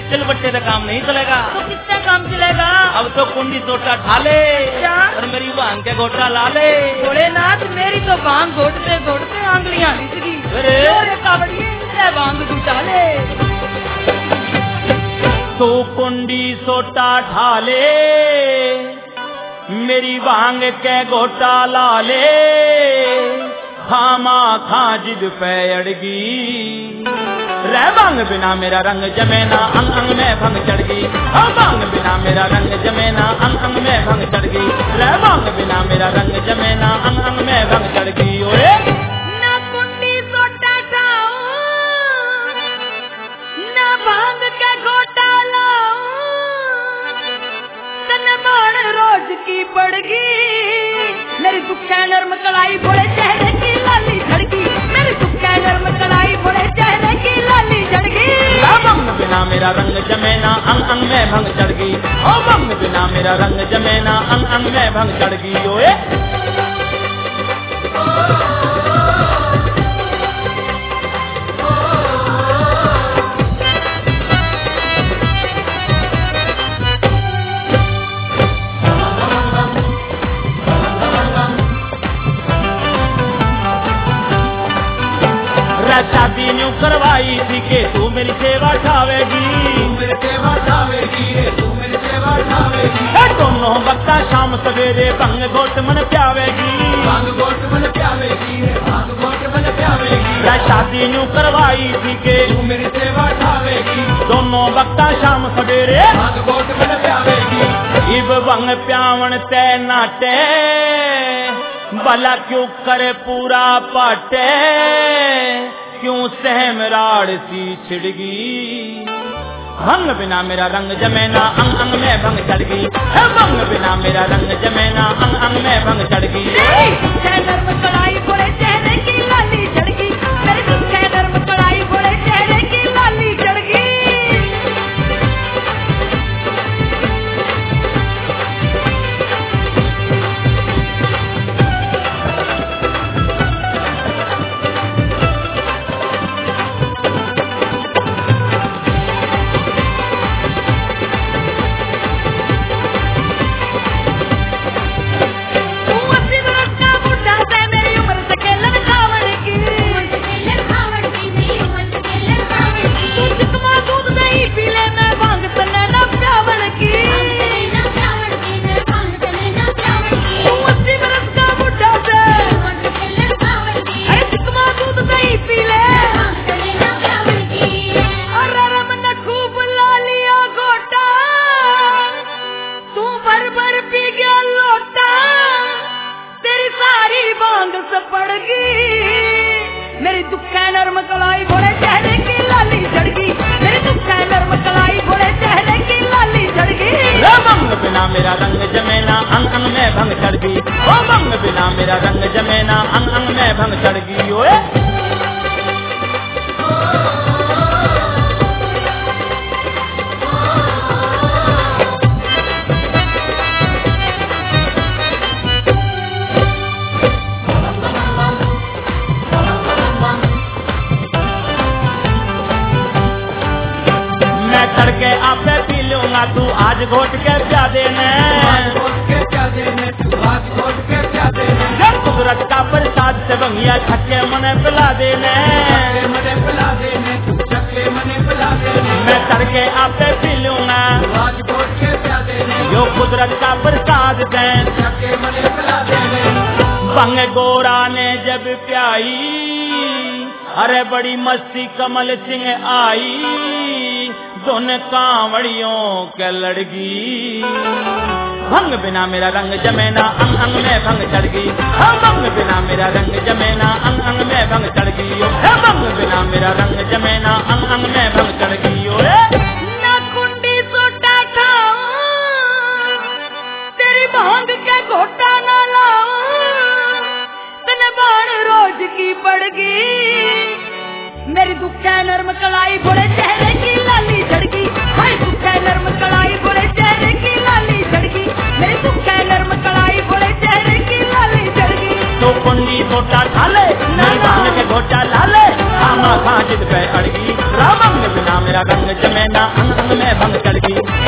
सिलबट्टे का काम नहीं चलेगा। तो किसका काम चलेगा? अब तो कुंडी सोटा ढाले क्या? और मेरी भांग के गोटा ला ले। भोलेनाथ मेरी तो भांग घोटते घोटते आंगलियां लिसगी। अरे कावड़िए भांग जुटा ले। तो कुंडी सोटा ढाले मेरी भांग के गोटा ला ले। खामा खा जिद पे अड़गी रह भांग बिना मेरा रंग जमेना अंग अंग में भंग चढ़ गई। भांग बिना मेरा रंग जमेना अंग अंग में भंग चढ़ गई। रह भांग बिना मेरा रंग जमेना अंग अंग में भंग चढ़ गई। ओए ना कुंडी सोटा खाऊं ना भांग का घोटा लाऊं तन बाण रोज की पड़गी। मेरी दुखा नर्म कलाई बोले चेहरे की लाली झड़गी। मेरी दुखा नर्म कलाई बोले चेहरे की लाली झड़गी। भंग बिना मेरा रंग जमेना अंग अंग में भंग चढ़ गई। भंग बिना मेरा रंग जमेना अंग अंग में भंग चढ़ गई। ओए शादी न्यू करवाई थी के तू मेरी सेवा ठावेगी। मेरी सेवा ठावेगी तू मेरी सेवा ठावेगी। दोनों वक्ता शाम सवेरे भंग घोट मन प्यावेगी। भांग घोट मन प्यावेगी भांग घोट मन प्यावेगी। शादी न्यू करवाई थी के तू मेरी सेवा ठावेगी। दोनों वक्ता शाम सवेरे भांग घोट मन प्यावेगी। इब भंग प्यावन ते नाटे भला क्यों करे पूरा पाटे। क्यों सहम राड़ सी छिड़गी। भंग बिना मेरा रंग जमेना अंग अंग में भंग चढ़ गई। भंग बिना मेरा रंग जमेना अंग अंग में भंग चढ़ गई। नर्म कलाई बोले चेहरे की लाली झड़गी। मेरी दुखा नर्म कलाई बोले चेहरे की लाली झड़गी। मेरी दुखा नर्म कलाई बोले चेहरे की लाली झड़गी। मेरी दुखा नर्म कलाई बोले चेहरे की लाली झड़गी। भंग बिना मेरा रंग जमेना अंग अंग में भंग चढ़ गई। भंग बिना मेरा रंग जमेना अंग अंग में भंग चढ़ गई। ओए तड़के आपे पी लूंगा तू आज घोट के प्या देने। जब कुदरत का प्रसाद से बंगिया छक्के मने पिला देने। मैं तड़के आपे पी लूंगा जो कुदरत का प्रसाद दे। बंग गोरा ने जब प्याई अरे बड़ी मस्ती कमल सिंह आई। दोन कांवड़ियों के लड़गी। भंग बिना मेरा रंग जमेना अंग अंग में भंग चढ़ गई। भंग बिना मेरा रंग जमेना अंग अंग में भंग चढ़ गई। भंग बिना मेरा रंग जमेना अंग अंग में भंग चढ़ गई। ना कुंडी सोटा खाऊं तेरी भांग के घोटा ना लाऊं तन बाण रोज की पड़गी। मेरी दुखा नर्म कलाई बोले चेहरे की लाली झड़गी। हाय दुखा नर्म कलाई बोले चेहरे की लाली झड़गी। मेरी दुखा नर्म कलाई बोले चेहरे की लाली झड़गी। तो कुंडी सोटा ढाले भांग के घोटा लाले। खामा खा जिद पे अड़गी। भंग बिना मेरा तेरा रंग जमे ना अंग अंग में भंग चढ़गी।